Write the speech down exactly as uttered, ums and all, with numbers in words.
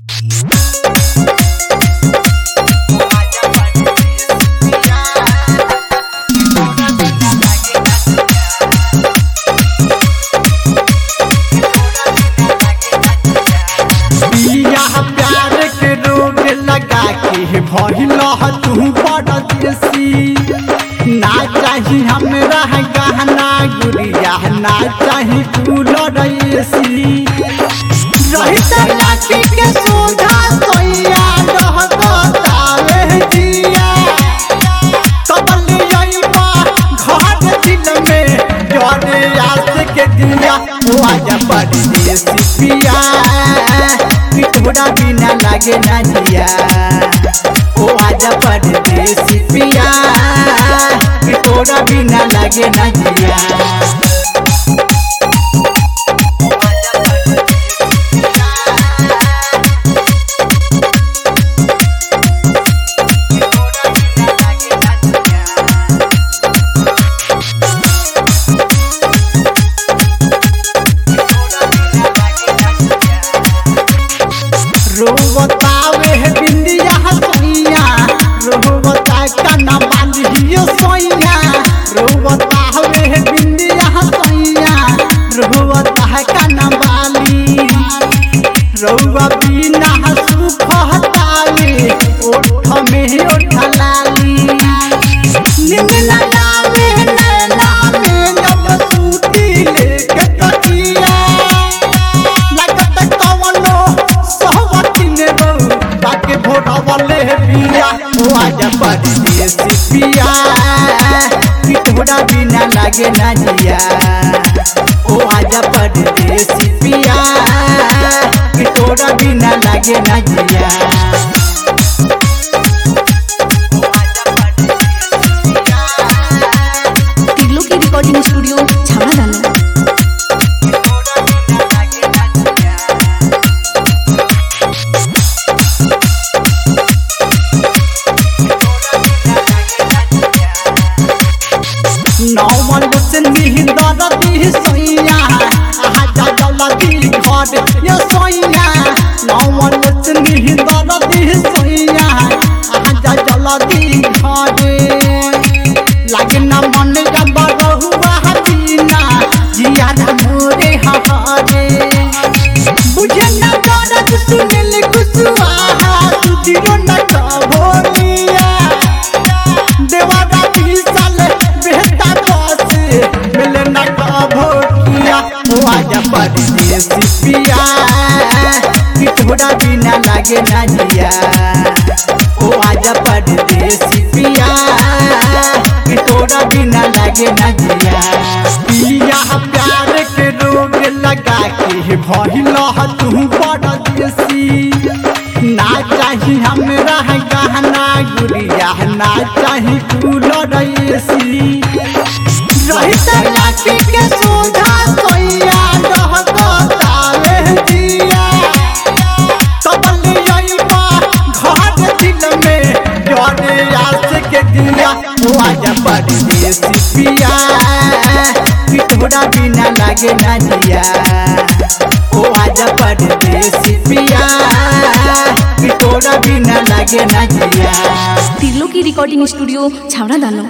भइल तू बड़ देसी ना चाही हमरा गहना गुड़िया ना चाही कूलर एसी रही लाठी के सोधा सोया रहतावे दिया कबल आइबा घर दिल में जरे आस के दिया ओ आजा परदेसी पिया कि तोरा बिना लागे ना जिया ओ आजा परदेसी पिया कि तोरा बिना लागे ना जिया रोवतावे बिंदिया सोइया रोवता कना बांधियो सोइया रोवतावे बिंदिया सोइया रोवता कना बाली रोवा बिना सुख हतावे ओठ में ओठ लाली नींद ना आवे नैना में जब सूती लेके कटिया लगत कवनो ताके भोटा वाले पिया ओ आजा परदेसी पिया कि तोरा बिना लागे ना जिया ओ आजा परदेसी पिया कि तोरा बिना लागे ना जिया तिरलो की रिकॉर्डिंग स्टूडियो छावड़ा दानो नौमन बसनी दरदी सोइया आजा जल्दी घर ये सोइया नौमन बसनी दरदी सोइया आजा जल्दी घर लागे ना मन जब बहुआ हसीना जिया ना मोरे हहारे बुझे ना दर्द सुनिल कुसुआ तू दिलो ना कबोलिया देवारा पीसल बेहता मिले ना भोटिया ओ आजा परदेसी पिया कि तोरा बिना लागे ना जिया ओ आजा परदेसी पिया कि तोरा बिना लागे ना जिया पिया प्यार के रोग लगा के भइल तू बड़ देसी ना चाही हमरा गहना गुड़िया ना चाही कूलर एसी रही लाठी के सोधा सोइया रहतावे दिया कबल आइबा घर दिल में जरे आस के दिया ओ आजा परदेसी पिया कि तोरा बिना लागे ना जिया ओ आजा परदेसी पिया कि तोरा बिना लागे ना जिया तिरलो की रिकॉर्डिंग स्टूडियो छावड़ा दानो।